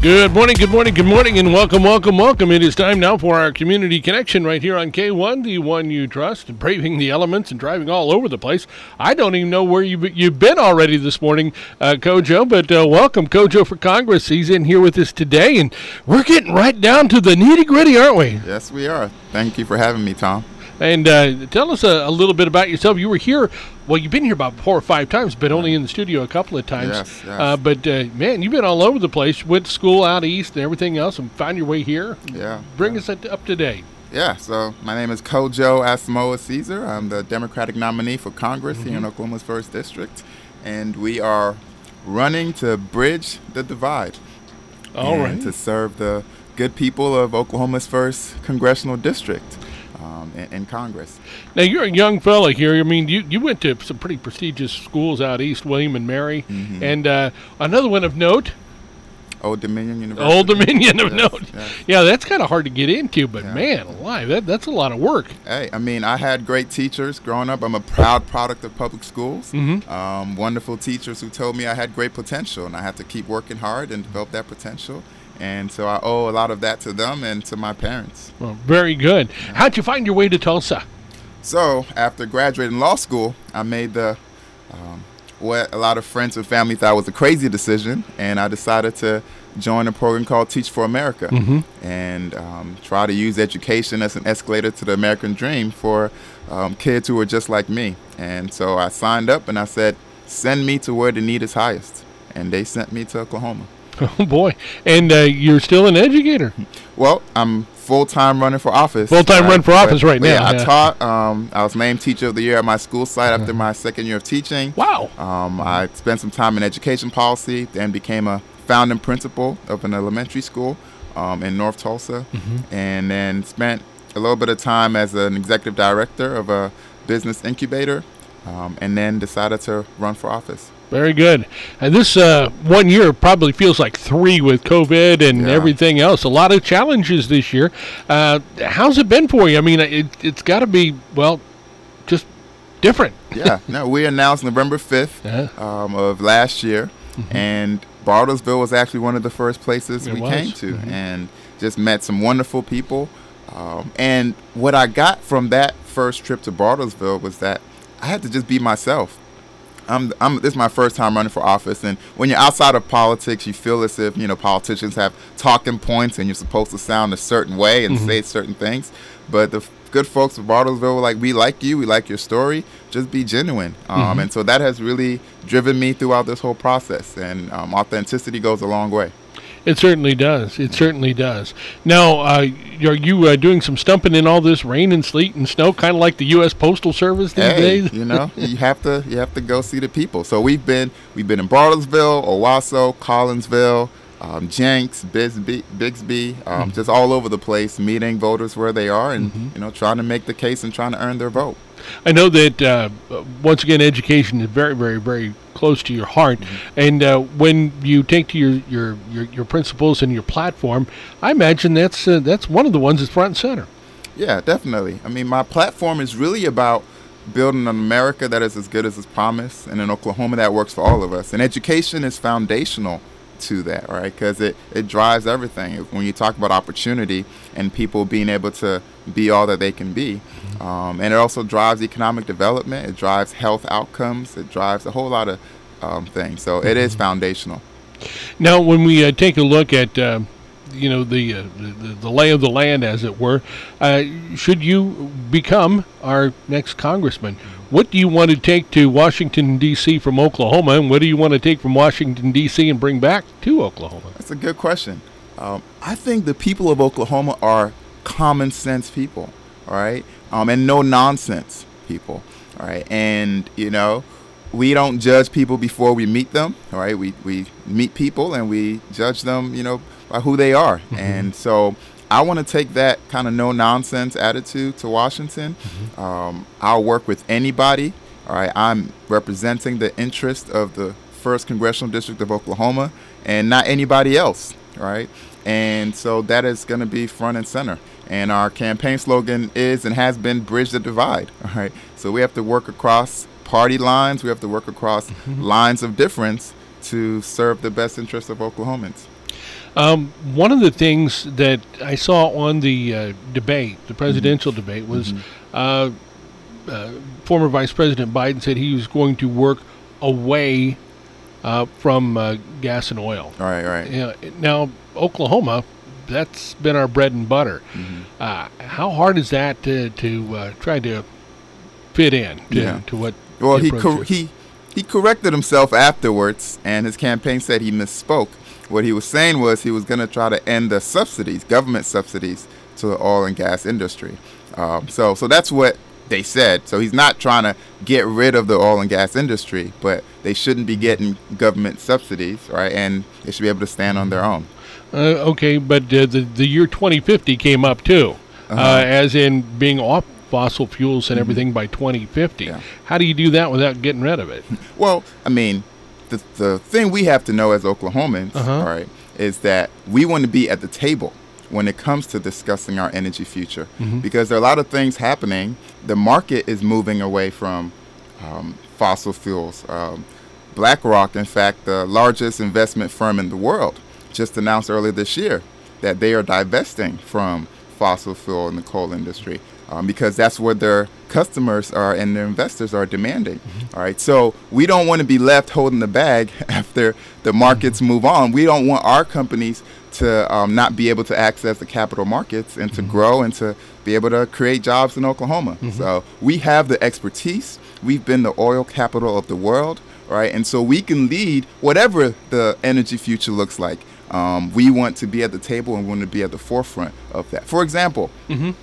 Good morning, good morning, good morning, and welcome, welcome, welcome. It is time now for our Community Connection right here on K1, the one you trust, braving the elements and driving all over the place. I don't even know where you've been already this morning, Kojo, but welcome, Kojo for Congress. He's in here with us today, and we're getting right down to the nitty-gritty, aren't we? Yes, we are. Thank you for having me, Tom. And tell us a little bit about yourself. You were here, well, you've been here about 4 or 5 times, but only in the studio a couple of times. Yes. But, man, you've been all over the place, went to school out east and everything else, and found your way here. Yeah. Bring us up to date. Yeah, so my name is Kojo Asamoah Caesar. I'm the Democratic nominee for Congress here in Oklahoma's 1st District, and we are running to bridge the divide. All right. To serve the good people of Oklahoma's 1st Congressional District. In Congress. Now, you're a young fella here. I mean, you went to some pretty prestigious schools out east, William and Mary, and another one of note. Old Dominion University. Old Dominion of note. Yes. Yeah, that's kind of hard to get into, but man, alive, that's a lot of work. Hey, I mean, I had great teachers growing up. I'm a proud product of public schools. Wonderful teachers who told me I had great potential, and I had to keep working hard and develop that potential. And so I owe a lot of that to them and to my parents. Well, very good. How'd you find your way to Tulsa? So after graduating law school, I made what a lot of friends and family thought was a crazy decision, and I decided to join a program called Teach for America and try to use education as an escalator to the American dream for kids who are just like me. And so I signed up and I said, send me to where the need is highest. And they sent me to Oklahoma. Oh, boy. And you're still an educator. Well, I'm full-time running for office. Full-time run for office right now. Yeah, I taught. I was named Teacher of the Year at my school site after my 2nd year of teaching. Wow. I spent some time in education policy, then became a founding principal of an elementary school in North Tulsa, and then spent a little bit of time as an executive director of a business incubator, and then decided to run for office. Very good. And this 1 year probably feels like 3 with COVID and everything else. A lot of challenges this year. How's it been for you? I mean, it's got to be, well, just different. Yeah. No, we announced November 5th of last year, and Bartlesville was actually one of the first places we came to, and just met some wonderful people. And what I got from that first trip to Bartlesville was that I had to just be myself. This is my first time running for office, and when you're outside of politics, you feel as if, politicians have talking points and you're supposed to sound a certain way and say certain things. But the good folks of Bartlesville were like, we like you, we like your story, just be genuine. And so that has really driven me throughout this whole process, and authenticity goes a long way. It certainly does. It certainly does. Now, are you doing some stumping in all this rain and sleet and snow, kind of like the U.S. Postal Service these days? you have to go see the people. So we've been in Bartlesville, Owasso, Collinsville, Jenks, Bixby, just all over the place, meeting voters where they are, and trying to make the case and trying to earn their vote. I know that once again, education is very, very, very close to your heart, and when you take to your principles and your platform, I imagine that's one of the ones that's front and center. Yeah, definitely. I mean, my platform is really about building an America that is as good as its promise, and an Oklahoma that works for all of us. And education is foundational to that, right? Because it drives everything. When you talk about opportunity and people being able to be all that they can be, and it also drives economic development, it drives health outcomes, it drives a whole lot of things. So it is foundational. Now, when we take a look at the lay of the land, as it were, should you become our next congressman, what do you want to take to Washington, D.C. from Oklahoma, and what do you want to take from Washington, D.C. and bring back to Oklahoma? That's a good question. I think the people of Oklahoma are common sense people, all right, and no nonsense people, all right, and we don't judge people before we meet them, all right. We meet people and we judge them, by who they are, and so I want to take that kind of no-nonsense attitude to Washington. I'll work with anybody. All right, I'm representing the interest of the 1st Congressional District of Oklahoma and not anybody else. All right, and so that is going to be front and center. And our campaign slogan is and has been "Bridge the Divide." All right, so we have to work across party lines. We have to work across lines of difference to serve the best interests of Oklahomans. One of the things that I saw on the debate, the presidential debate, was former Vice President Biden said he was going to work away from gas and oil. Right. Now, Oklahoma, that's been our bread and butter. How hard is that to try to fit in to what? Well, he corrected himself afterwards, and his campaign said he misspoke. What he was saying was he was going to try to end the subsidies, government subsidies, to the oil and gas industry. So that's what they said. So he's not trying to get rid of the oil and gas industry, but they shouldn't be getting government subsidies, right? And they should be able to stand on their own. Okay, but the year 2050 came up too, as in being off fossil fuels and everything by 2050. Yeah. How do you do that without getting rid of it? Well, I mean, the thing we have to know as Oklahomans, all right, is that we want to be at the table when it comes to discussing our energy future, because there are a lot of things happening. The market is moving away from fossil fuels. BlackRock, in fact, the largest investment firm in the world, just announced earlier this year that they are divesting from fossil fuel in the coal industry. Because that's what their customers are and their investors are demanding. All right, so we don't want to be left holding the bag after the markets move on. We don't want our companies to not be able to access the capital markets and to grow and to be able to create jobs in Oklahoma. So we have the expertise. We've been the oil capital of the world, right? And so we can lead whatever the energy future looks like. We want to be at the table and want to be at the forefront of that. For example,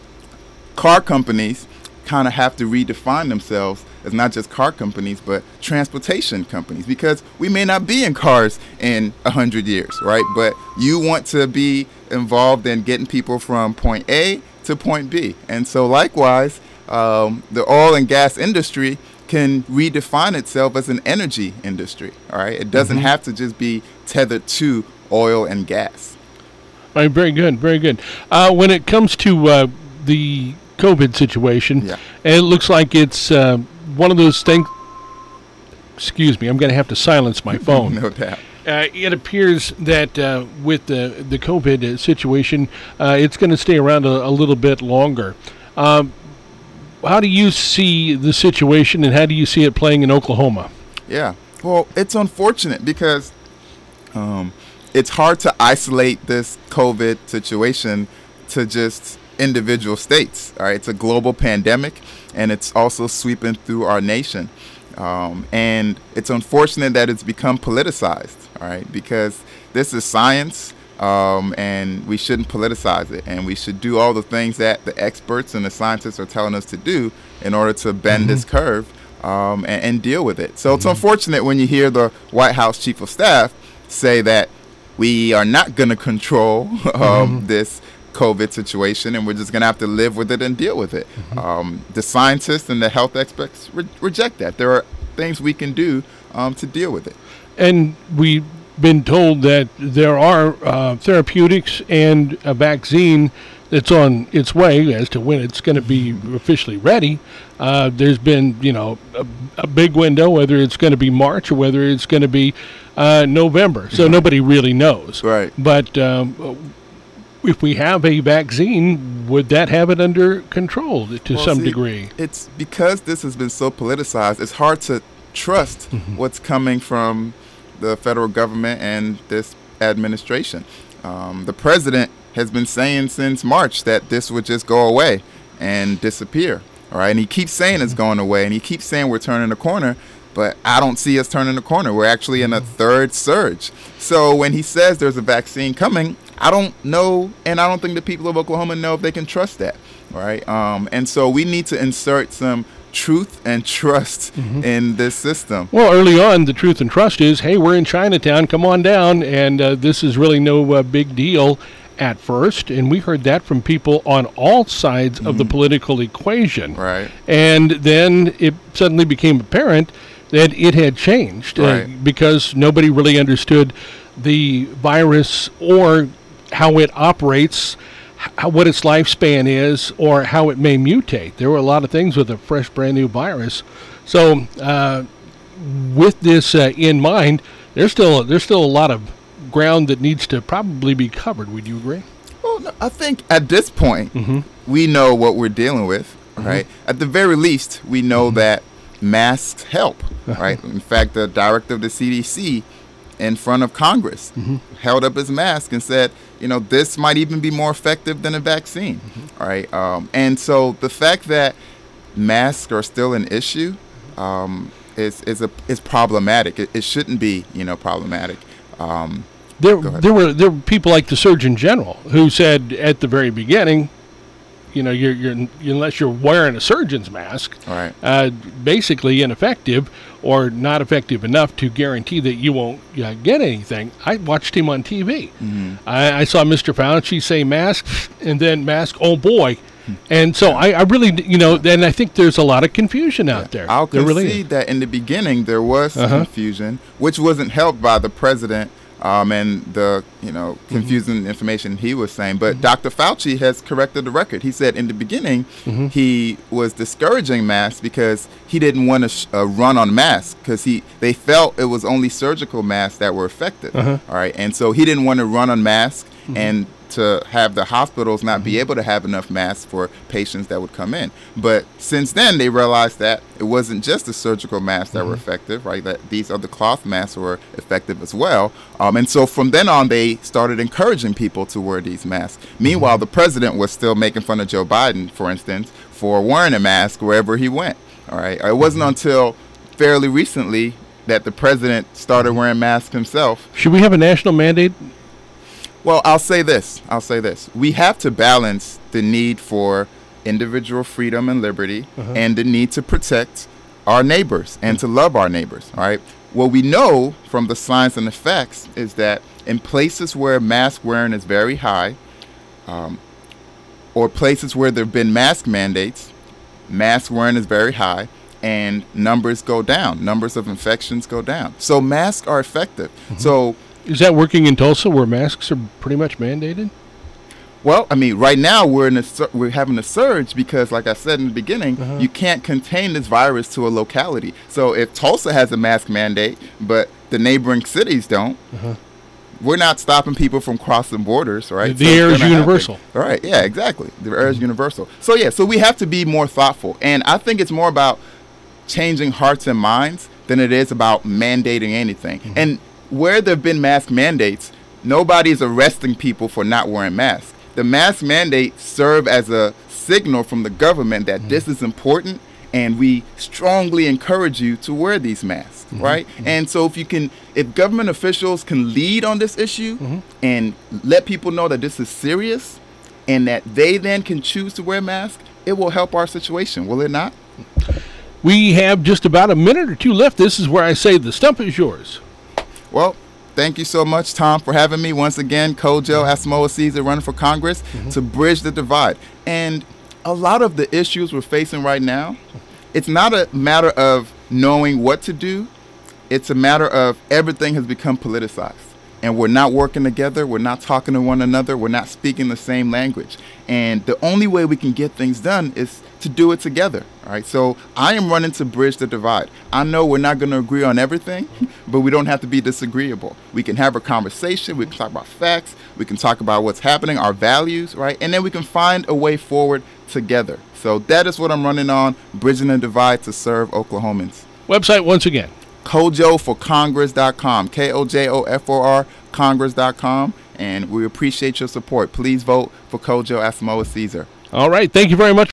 car companies kind of have to redefine themselves as not just car companies, but transportation companies, because we may not be in cars in 100 years, right? But you want to be involved in getting people from point A to point B. And so likewise, the oil and gas industry can redefine itself as an energy industry, all right? It doesn't have to just be tethered to oil and gas. All right, very good, very good. When it comes to the COVID situation, and it looks like it's one of those things. Excuse me, I'm going to have to silence my phone. No doubt. It appears that with the COVID situation, it's going to stay around a little bit longer. How do you see the situation, and how do you see it playing in Oklahoma? Yeah, well, it's unfortunate because it's hard to isolate this COVID situation to just individual states. All right, it's a global pandemic, and it's also sweeping through our nation. And it's unfortunate that it's become politicized. All right, because this is science, and we shouldn't politicize it, and we should do all the things that the experts and the scientists are telling us to do in order to bend this curve and deal with it. So it's unfortunate when you hear the White House Chief of Staff say that we are not going to control this COVID situation, and we're just going to have to live with it and deal with it. The scientists and the health experts reject that. There are things we can do to deal with it. And we've been told that there are therapeutics and a vaccine that's on its way. As to when it's going to be officially ready, there's been, a big window, whether it's going to be March or whether it's going to be November. So nobody really knows. Right. But if we have a vaccine, would that have it under control to some degree? It's because this has been so politicized, it's hard to trust what's coming from the federal government and this administration. The president has been saying since March that this would just go away and disappear. All right, and he keeps saying it's going away, and he keeps saying we're turning the corner, but I don't see us turning the corner. We're actually in a third surge. So when he says there's a vaccine coming, I don't know, and I don't think the people of Oklahoma know if they can trust that, right? And so we need to insert some truth and trust in this system. Well, early on, the truth and trust is, hey, we're in Chinatown, come on down, and this is really no big deal at first, and we heard that from people on all sides of the political equation. Right. And then it suddenly became apparent that it had changed because nobody really understood the virus or how it operates, what its lifespan is, or how it may mutate. There were a lot of things with a fresh, brand new virus. So with this in mind, there's still a lot of ground that needs to probably be covered. Would you agree? Well, no, I think at this point, we know what we're dealing with, right? At the very least, we know that masks help, right? In fact, the director of the CDC in front of Congress held up his mask and said, you know, this might even be more effective than a vaccine, right? And so the fact that masks are still an issue is problematic. It shouldn't be, you know, problematic. There were people like the Surgeon General who said at the very beginning, you know, you're unless you're wearing a surgeon's mask, right, basically ineffective or not effective enough to guarantee that you won't get anything. I watched him on TV. I saw Mr. Fauci say mask and then mask, oh boy. And so I really, you know, and I think there's a lot of confusion out there. I'll concede that in the beginning there was confusion, which wasn't helped by the president and the, you know, confusing information he was saying. But Dr. Fauci has corrected the record. He said in the beginning he was discouraging masks because he didn't want to run on masks because they felt it was only surgical masks that were effective. All right, and so he didn't want to run on masks and to have the hospitals not be able to have enough masks for patients that would come in. But since then, they realized that it wasn't just the surgical masks that were effective, right? That these other cloth masks were effective as well. And so from then on, they started encouraging people to wear these masks. Meanwhile, the president was still making fun of Joe Biden, for instance, for wearing a mask wherever he went. All right. It wasn't until fairly recently that the president started wearing masks himself. Should we have a national mandate? Well, I'll say this. We have to balance the need for individual freedom and liberty and the need to protect our neighbors and to love our neighbors, all right? What we know from the science and the facts is that in places where mask wearing is very high or places where there have been mask mandates, mask wearing is very high and numbers go down. Numbers of infections go down. So masks are effective. So is that working in Tulsa where masks are pretty much mandated? Well, I mean, right now we're having a surge because, like I said in the beginning, you can't contain this virus to a locality. So if Tulsa has a mask mandate, but the neighboring cities don't, we're not stopping people from crossing borders, right? The air is universal. All right, yeah, exactly. The air is universal. So, yeah, so we have to be more thoughtful. And I think it's more about changing hearts and minds than it is about mandating anything. And where there have been mask mandates, nobody's arresting people for not wearing masks. The mask mandates serve as a signal from the government that this is important and we strongly encourage you to wear these masks, right? And so if government officials can lead on this issue and let people know that this is serious and that they then can choose to wear masks, it will help our situation, will it not? We have just about a minute or two left. This is where I say the stump is yours. Well, thank you so much, Tom, for having me once again. Kojo Asamoah Caesar running for Congress to bridge the divide. And a lot of the issues we're facing right now, it's not a matter of knowing what to do. It's a matter of everything has become politicized. And we're not working together. We're not talking to one another. We're not speaking the same language. And the only way we can get things done is to do it together. All right. So I am running to bridge the divide. I know we're not going to agree on everything, but we don't have to be disagreeable. We can have a conversation. We can talk about facts. We can talk about what's happening, our values, right? And then we can find a way forward together. So that is what I'm running on, bridging the divide to serve Oklahomans. Website once again. KojoForCongress.com, KOJOFOR Congress.com, and we appreciate your support. Please vote for Kojo Asamoah Caesar. All right. Thank you very much.